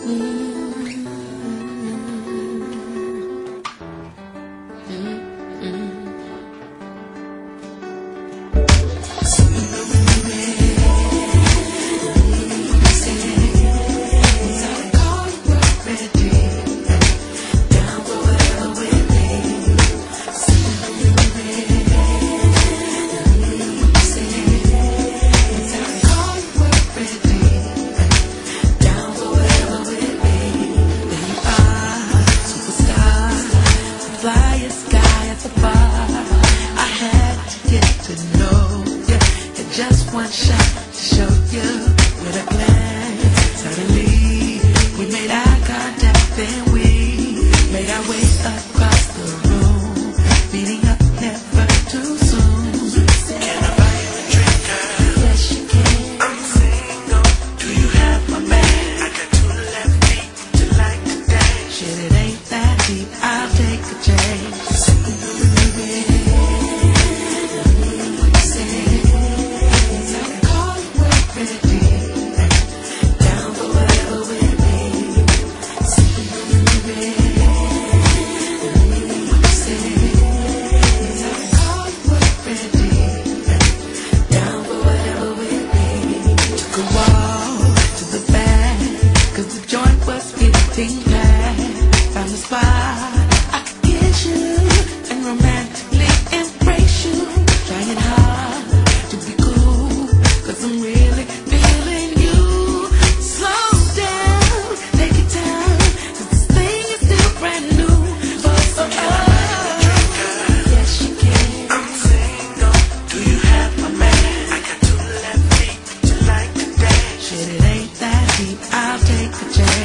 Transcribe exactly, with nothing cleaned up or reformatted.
Just one shot to show you with a glance. Suddenly, we made eye contact, then we made our way across the room, meeting up never too soon. Can I buy you a drink, girl? Yes, you can. I'm single. Do you have my man? I got two left feet to like to dance. Shit, it ain't that deep. I'll take a chance. Found the spot I could get you and romantically embrace you. Trying hard to be cool, cause I'm really feeling you. Slow down, take your time, cause this thing is still brand new. Oh, oh, oh. Yes, you can. I'm single. Do you have my man? I got two left feet to like to dance. Shit, it ain't that deep. I'll take a chance.